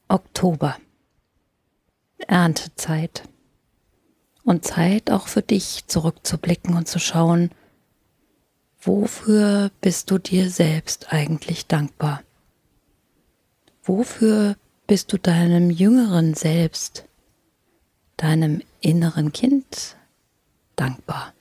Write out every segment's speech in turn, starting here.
Oktober, Erntezeit und Zeit auch für dich zurückzublicken und zu schauen, wofür bist du dir selbst eigentlich dankbar? Wofür bist du deinem jüngeren Selbst, deinem inneren Kind dankbar?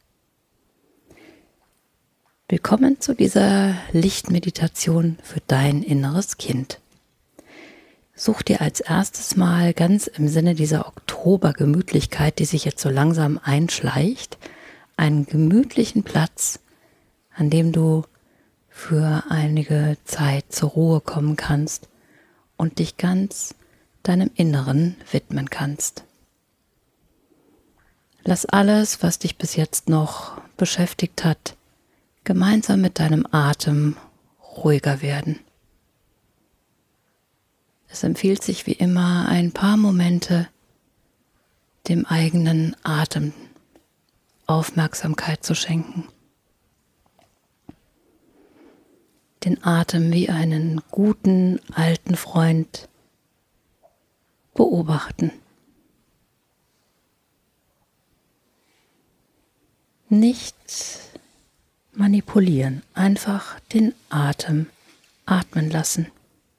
Willkommen zu dieser Lichtmeditation für dein inneres Kind. Such dir als erstes mal ganz im Sinne dieser Oktobergemütlichkeit, die sich jetzt so langsam einschleicht, einen gemütlichen Platz, an dem du für einige Zeit zur Ruhe kommen kannst und dich ganz deinem Inneren widmen kannst. Lass alles, was dich bis jetzt noch beschäftigt hat, gemeinsam mit deinem Atem ruhiger werden. Es empfiehlt sich wie immer, ein paar Momente dem eigenen Atem Aufmerksamkeit zu schenken. Den Atem wie einen guten alten Freund beobachten. Nicht manipulieren, einfach den Atem atmen lassen.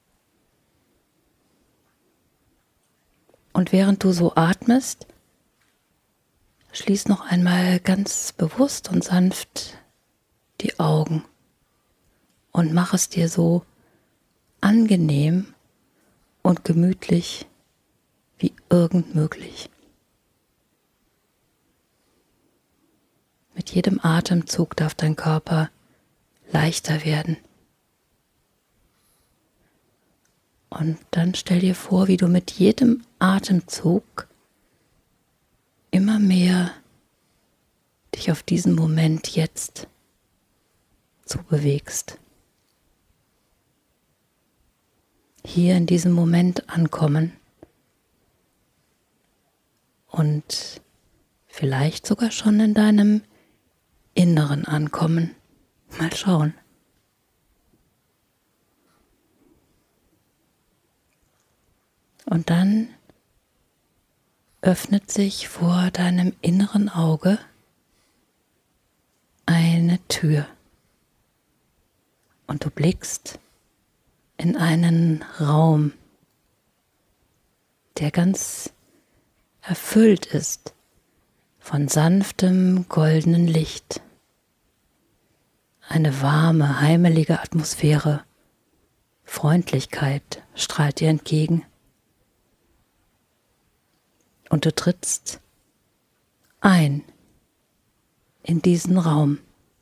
Und während du so atmest, schließ noch einmal ganz bewusst und sanft die Augen und mach es dir so angenehm und gemütlich wie irgend möglich. Mit jedem Atemzug darf dein Körper leichter werden. Und dann stell dir vor, wie du mit jedem Atemzug immer mehr dich auf diesen Moment jetzt zubewegst. Hier in diesem Moment ankommen und vielleicht sogar schon in deinem Inneren ankommen. Mal schauen. Und dann öffnet sich vor deinem inneren Auge eine Tür. Und du blickst in einen Raum, der ganz erfüllt ist von sanftem, goldenen Licht. Eine warme, heimelige Atmosphäre, Freundlichkeit strahlt dir entgegen. Und du trittst ein in diesen Raum.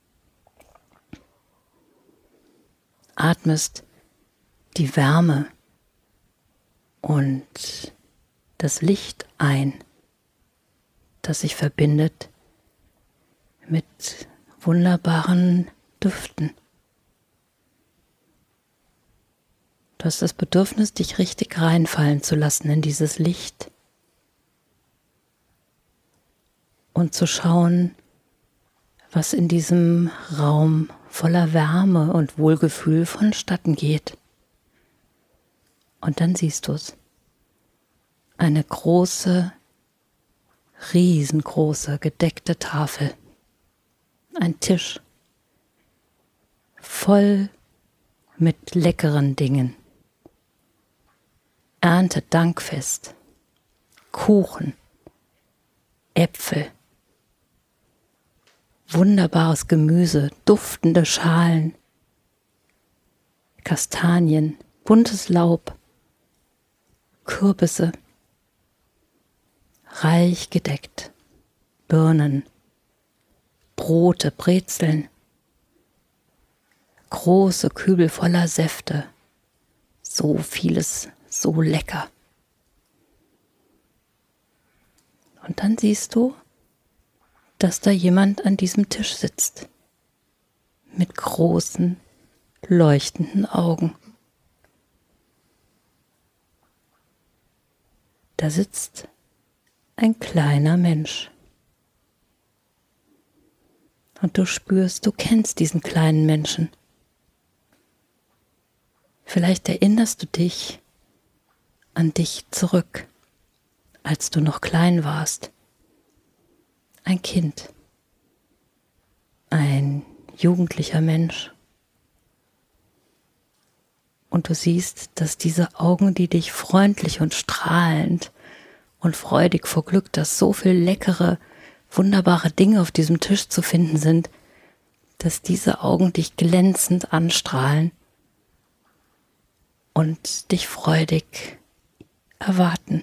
Atmest die Wärme und das Licht ein, das sich verbindet mit wunderbaren Düften. Du hast das Bedürfnis, dich richtig reinfallen zu lassen in dieses Licht. Und zu schauen, was in diesem Raum voller Wärme und Wohlgefühl vonstatten geht. Und dann siehst du es. Eine große, riesengroße, gedeckte Tafel. Ein Tisch. Voll mit leckeren Dingen. Erntedankfest. Kuchen. Äpfel. Wunderbares Gemüse, duftende Schalen, Kastanien, buntes Laub, Kürbisse, reich gedeckt, Birnen, Brote, Brezeln, große Kübel voller Säfte, so vieles, so lecker. Und dann siehst du, dass da jemand an diesem Tisch sitzt, mit großen, leuchtenden Augen. Da sitzt ein kleiner Mensch. Und du spürst, du kennst diesen kleinen Menschen. Vielleicht erinnerst du dich an dich zurück, als du noch klein warst. Ein Kind, ein jugendlicher Mensch. Und du siehst, dass diese Augen, die dich freundlich und strahlend und freudig vor Glück, dass so viel leckere, wunderbare Dinge auf diesem Tisch zu finden sind, dass diese Augen dich glänzend anstrahlen und dich freudig erwarten.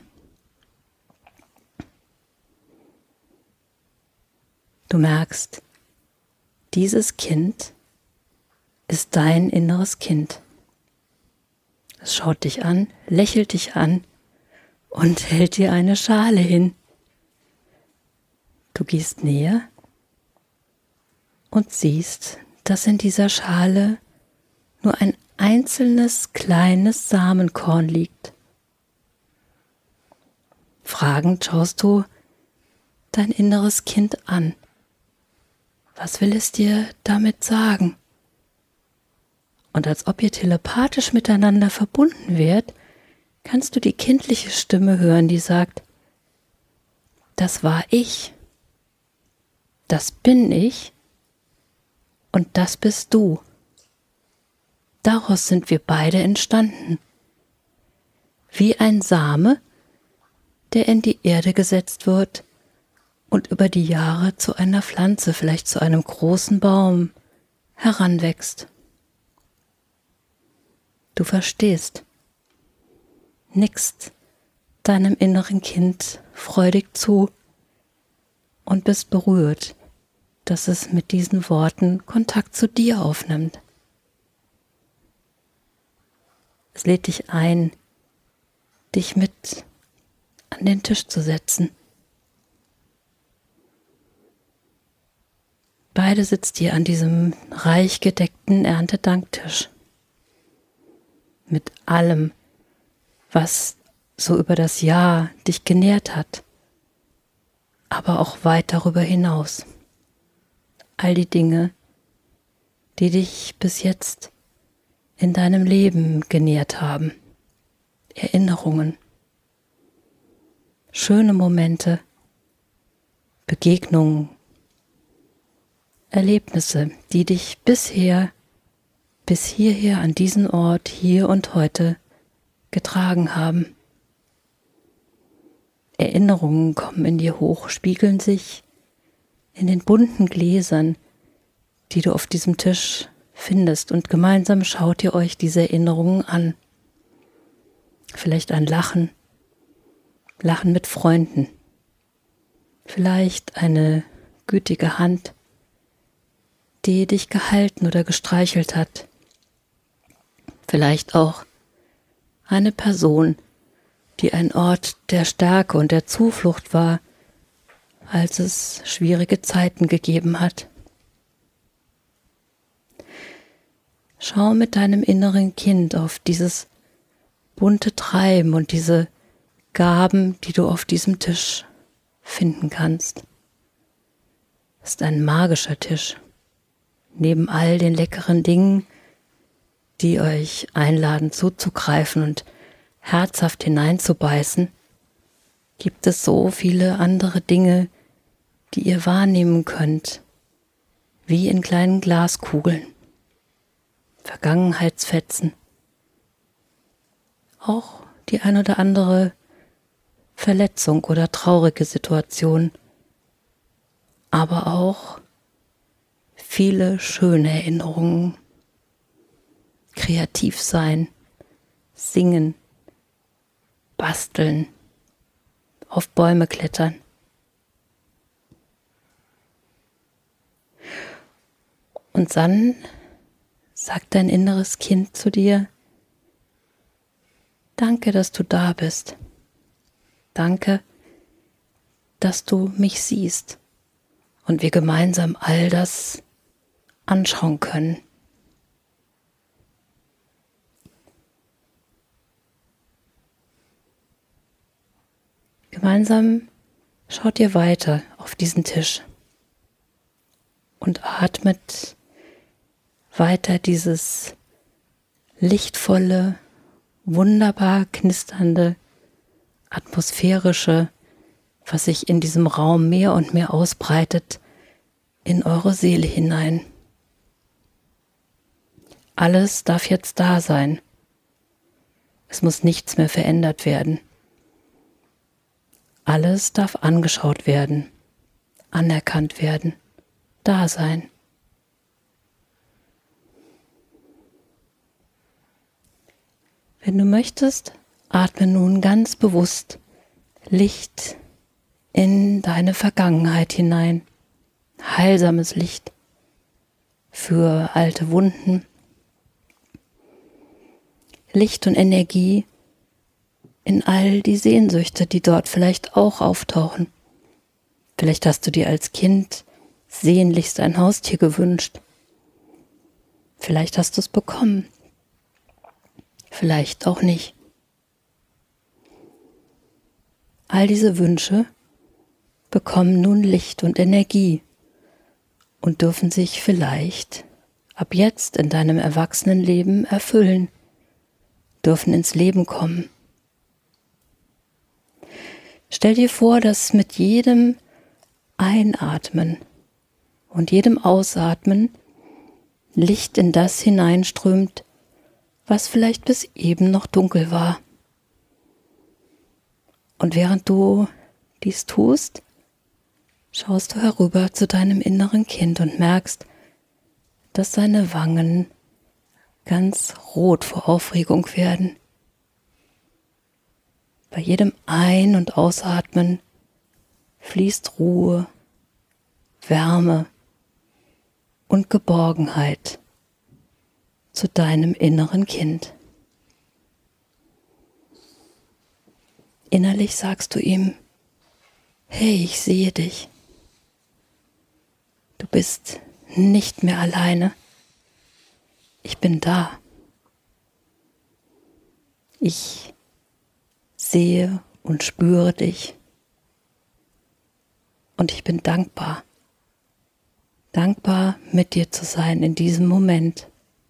Du merkst, dieses Kind ist dein inneres Kind. Es schaut dich an, lächelt dich an und hält dir eine Schale hin. Du gehst näher und siehst, dass in dieser Schale nur ein einzelnes kleines Samenkorn liegt. Fragend schaust du dein inneres Kind an. Was will es dir damit sagen? Und als ob ihr telepathisch miteinander verbunden werdet, kannst du die kindliche Stimme hören, die sagt, das war ich, das bin ich und das bist du. Daraus sind wir beide entstanden. Wie ein Same, der in die Erde gesetzt wird und über die Jahre zu einer Pflanze, vielleicht zu einem großen Baum, heranwächst. Du verstehst, nickst deinem inneren Kind freudig zu und bist berührt, dass es mit diesen Worten Kontakt zu dir aufnimmt. Es lädt dich ein, dich mit an den Tisch zu setzen. Beide sitzt ihr an diesem reich gedeckten Erntedanktisch. Mit allem, was so über das Jahr dich genährt hat, aber auch weit darüber hinaus. All die Dinge, die dich bis jetzt in deinem Leben genährt haben. Erinnerungen, schöne Momente, Begegnungen, Erlebnisse, die dich bis hierher an diesen Ort, hier und heute getragen haben. Erinnerungen kommen in dir hoch, spiegeln sich in den bunten Gläsern, die du auf diesem Tisch findest, und gemeinsam schaut ihr euch diese Erinnerungen an. Vielleicht ein Lachen mit Freunden, vielleicht eine gütige Hand, die dich gehalten oder gestreichelt hat. Vielleicht auch eine Person, die ein Ort der Stärke und der Zuflucht war, als es schwierige Zeiten gegeben hat. Schau mit deinem inneren Kind auf dieses bunte Treiben und diese Gaben, die du auf diesem Tisch finden kannst. Es ist ein magischer Tisch. Neben all den leckeren Dingen, die euch einladen zuzugreifen und herzhaft hineinzubeißen, gibt es so viele andere Dinge, die ihr wahrnehmen könnt, wie in kleinen Glaskugeln, Vergangenheitsfetzen, auch die ein oder andere Verletzung oder traurige Situation, aber auch viele schöne Erinnerungen, kreativ sein, singen, basteln, auf Bäume klettern. Und dann sagt dein inneres Kind zu dir, danke, dass du da bist. Danke, dass du mich siehst und wir gemeinsam all das anschauen können. Gemeinsam schaut ihr weiter auf diesen Tisch und atmet weiter dieses lichtvolle, wunderbar knisternde Atmosphärische, was sich in diesem Raum mehr und mehr ausbreitet, in eure Seele hinein. Alles darf jetzt da sein. Es muss nichts mehr verändert werden. Alles darf angeschaut werden, anerkannt werden, da sein. Wenn du möchtest, atme nun ganz bewusst Licht in deine Vergangenheit hinein. Heilsames Licht für alte Wunden. Licht und Energie in all die Sehnsüchte, die dort vielleicht auch auftauchen. Vielleicht hast du dir als Kind sehnlichst ein Haustier gewünscht. Vielleicht hast du es bekommen. Vielleicht auch nicht. All diese Wünsche bekommen nun Licht und Energie und dürfen sich vielleicht ab jetzt in deinem Erwachsenenleben erfüllen, dürfen ins Leben kommen. Stell dir vor, dass mit jedem Einatmen und jedem Ausatmen Licht in das hineinströmt, was vielleicht bis eben noch dunkel war. Und während du dies tust, schaust du herüber zu deinem inneren Kind und merkst, dass seine Wangen ganz rot vor Aufregung werden. Bei jedem Ein- und Ausatmen fließt Ruhe, Wärme und Geborgenheit zu deinem inneren Kind. Innerlich sagst du ihm: Hey, ich sehe dich. Du bist nicht mehr alleine. Ich bin da. Ich sehe und spüre dich. Und ich bin dankbar. Dankbar, mit dir zu sein in diesem Moment.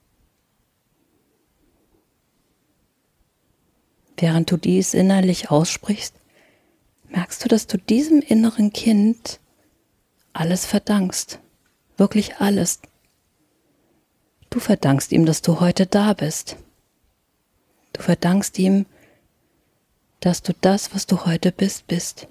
Während du dies innerlich aussprichst, merkst du, dass du diesem inneren Kind alles verdankst. Wirklich alles. Du verdankst ihm, dass du heute da bist. Du verdankst ihm, dass du das, was du heute bist, bist.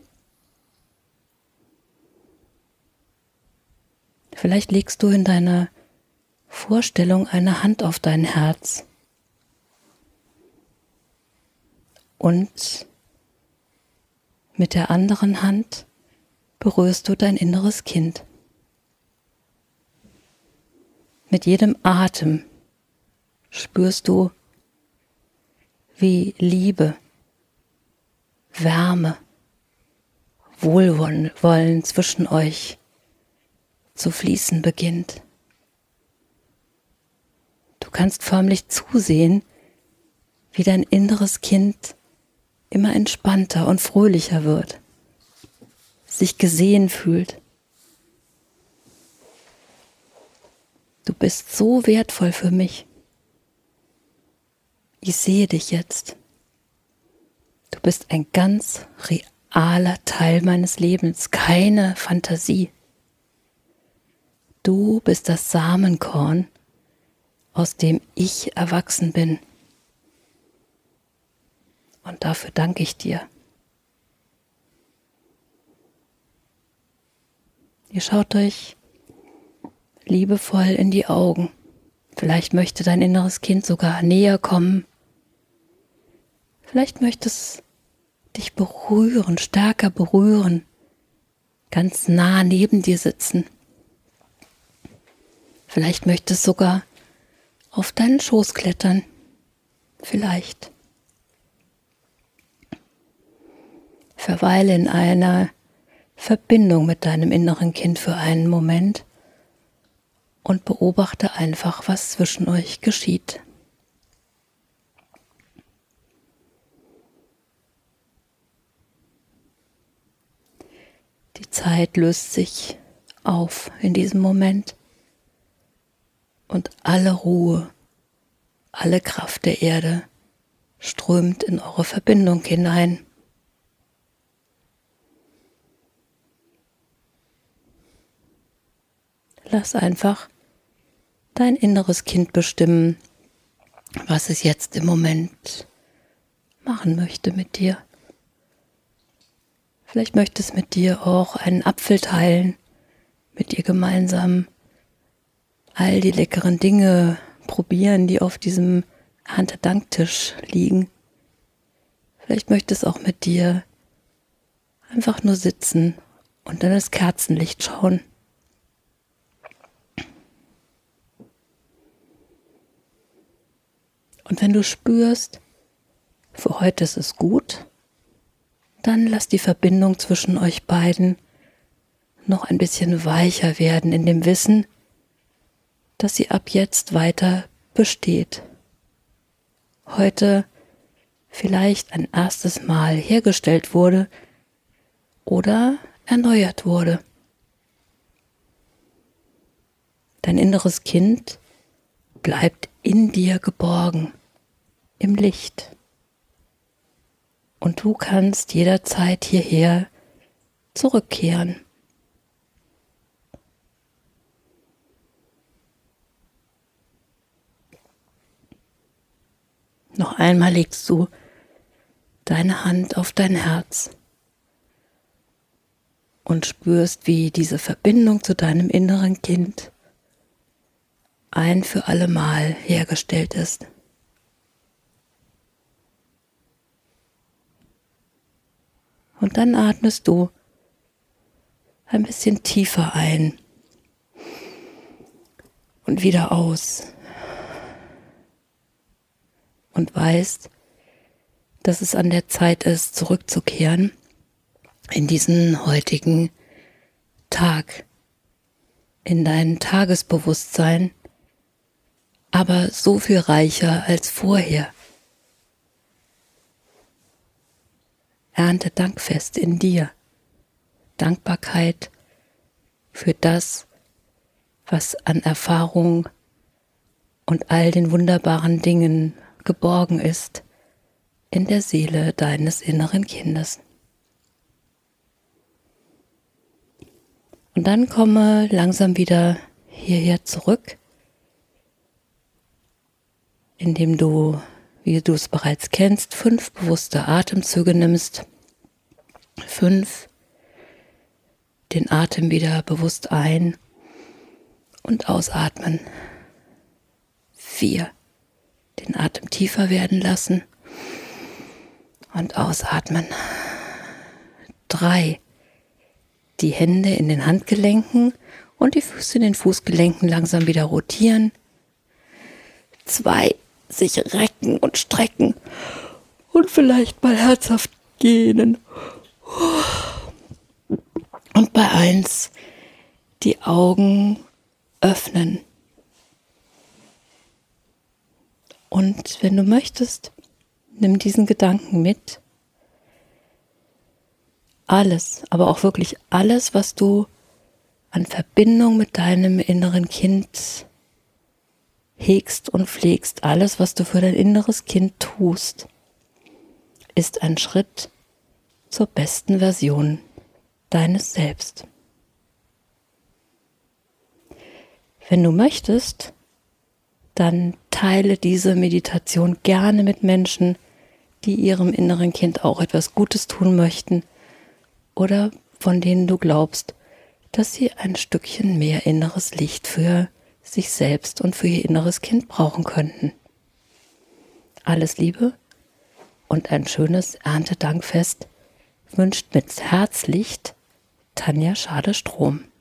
Vielleicht legst du in deiner Vorstellung eine Hand auf dein Herz und mit der anderen Hand berührst du dein inneres Kind. Mit jedem Atem spürst du, wie Liebe, Wärme, Wohlwollen zwischen euch zu fließen beginnt. Du kannst förmlich zusehen, wie dein inneres Kind immer entspannter und fröhlicher wird, sich gesehen fühlt. Du bist so wertvoll für mich. Ich sehe dich jetzt. Du bist ein ganz realer Teil meines Lebens, keine Fantasie. Du bist das Samenkorn, aus dem ich erwachsen bin. Und dafür danke ich dir. Ihr schaut euch liebevoll in die Augen. Vielleicht möchte dein inneres Kind sogar näher kommen. Vielleicht möchte es dich berühren, stärker berühren, ganz nah neben dir sitzen. Vielleicht möchte es sogar auf deinen Schoß klettern. Vielleicht. Verweile in einer Verbindung mit deinem inneren Kind für einen Moment und beobachte einfach, was zwischen euch geschieht. Die Zeit löst sich auf in diesem Moment und alle Ruhe, alle Kraft der Erde strömt in eure Verbindung hinein. lass einfach dein inneres Kind bestimmen, was es jetzt im Moment machen möchte mit dir. Vielleicht möchte es mit dir auch einen Apfel teilen, mit dir gemeinsam all die leckeren Dinge probieren, die auf diesem Erntedanktisch liegen. Vielleicht möchte es auch mit dir einfach nur sitzen und in das Kerzenlicht schauen. Und wenn du spürst, für heute ist es gut, dann lass die Verbindung zwischen euch beiden noch ein bisschen weicher werden in dem Wissen, dass sie ab jetzt weiter besteht. Heute vielleicht ein erstes Mal hergestellt wurde oder erneuert wurde. Dein inneres Kind bleibt in dir geborgen, im Licht. Und du kannst jederzeit hierher zurückkehren. Noch einmal legst du deine Hand auf dein Herz und spürst, wie diese Verbindung zu deinem inneren Kind ein für alle Mal hergestellt ist. Und dann atmest du ein bisschen tiefer ein und wieder aus. Und weißt, dass es an der Zeit ist, zurückzukehren in diesen heutigen Tag, in dein Tagesbewusstsein, aber so viel reicher als vorher. Erntedankfest in dir. Dankbarkeit für das, was an Erfahrung und all den wunderbaren Dingen geborgen ist in der Seele deines inneren Kindes. Und dann komme langsam wieder hierher zurück, indem du, wie du es bereits kennst, 5 bewusste Atemzüge nimmst. 5, den Atem wieder bewusst ein- und ausatmen. 4, den Atem tiefer werden lassen und ausatmen. 3, die Hände in den Handgelenken und die Füße in den Fußgelenken langsam wieder rotieren. 2, sich recken und strecken und vielleicht mal herzhaft gähnen. Und bei 1 die Augen öffnen. Und wenn du möchtest, nimm diesen Gedanken mit. Alles, aber auch wirklich alles, was du an Verbindung mit deinem inneren Kind hegst und pflegst, alles, was du für dein inneres Kind tust, ist ein Schritt zur besten Version deines Selbst. Wenn du möchtest, dann teile diese Meditation gerne mit Menschen, die ihrem inneren Kind auch etwas Gutes tun möchten oder von denen du glaubst, dass sie ein Stückchen mehr inneres Licht für sich selbst und für ihr inneres Kind brauchen könnten. Alles Liebe und ein schönes Erntedankfest wünscht mit Herzlicht Tanja Schade-Strom.